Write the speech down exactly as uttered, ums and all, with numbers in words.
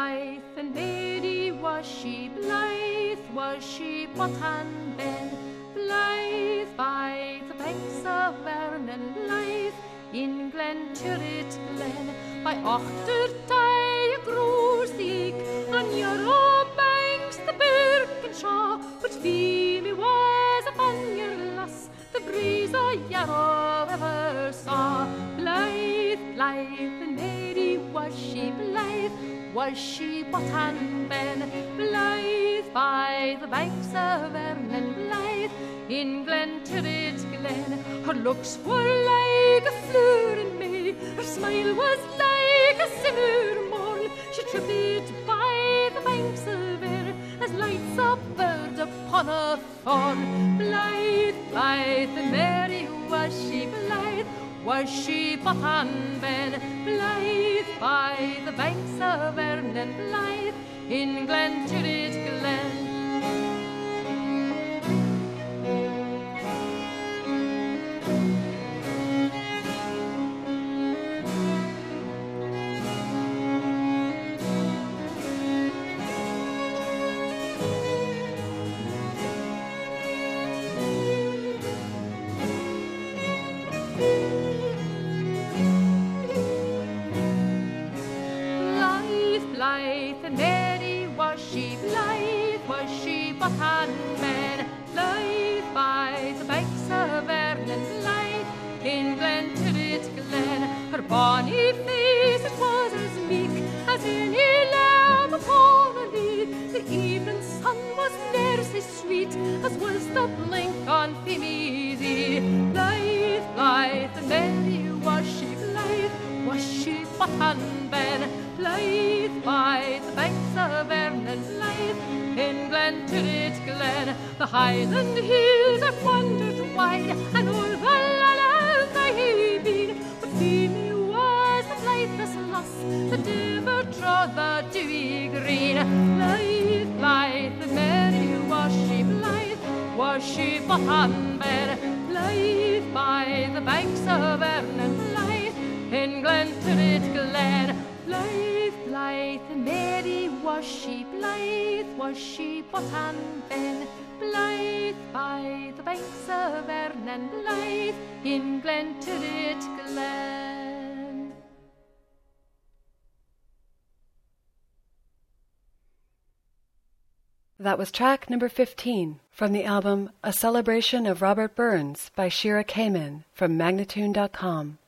blithe and Mary, was she blithe, was she but and ben, blithe by the banks of Vernon, blithe in Glen Turret Glen, by Ochtertye Grosig, on Yarrow banks the Birkenshaw, but Feemy was upon your lass, the breeze o' Yarrow ever saw. Blithe, blithe, and Mary, was she blithe, was she but and ben, blithe by the banks of Vernon, blithe in Glen Turret Glen. Her looks were like a flower in May, her smile was like a summer morn. She tripped by the banks of air as lights a bird upon a thorn. Blithe, blithe, and Mary, was she blithe, was she but and ben, blithe by the banks of Vernon, blithe in Glen Turret Glen. Blithe, and Mary, was she blithe, was she but and ben, blithe by the banks of Vernon, blithe in Glen Turret Glen. Her bonny face, it was as meek as any lamb upon a lea. The evening sun was ne'er so sweet as was the blink on Feemy's e'e. Blithe, blithe, and Mary, was she blithe, was she but and ben, blithe by the banks of Vernon, blithe in Glen Turret Glen. The Highland hills I've wandered wide, and all the land I have been, but Feemy was the blithest lass that ever trod the dewy green. Blithe, blithe, and Mary, was she blithe, was she but and ben, blithe by the banks of Vernon, blithe in Glen Turret Glen. Blithe, blithe, and Mary, was she blithe, was she but and ben, blithe by the banks of Vernon, blithe in Glen Turret Glen. That was track number fifteen from the album A Celebration of Robert Burns by Shira Kamen from Magnatune dot com.